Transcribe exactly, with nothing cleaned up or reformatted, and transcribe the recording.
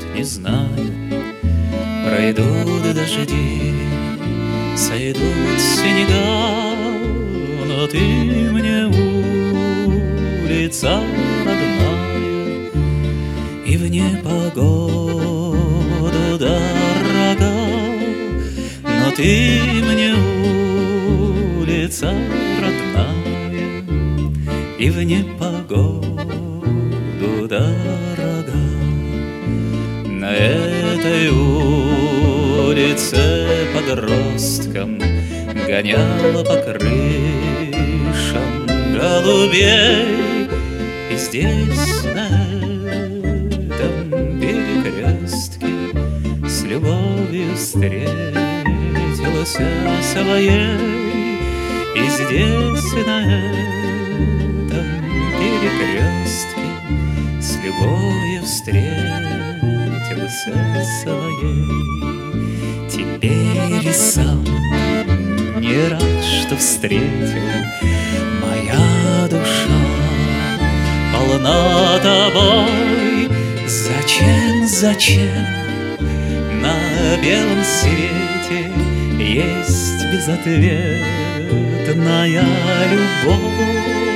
не знаю. Пройдут дожди, сойдут снега, но ты мне улица родная и в непогоду дорога. Но ты мне улица родная и в непогоду дорога. На этой улице подростком гонял по крышам голубей. И здесь, на этом перекрестке, с любовью встретился своей. И здесь, на этом перекрестке, с любовью встретился своей. Теперь и сам не рад, что встретил. Моя душа полна тобой. Зачем, зачем на белом свете есть безответная любовь?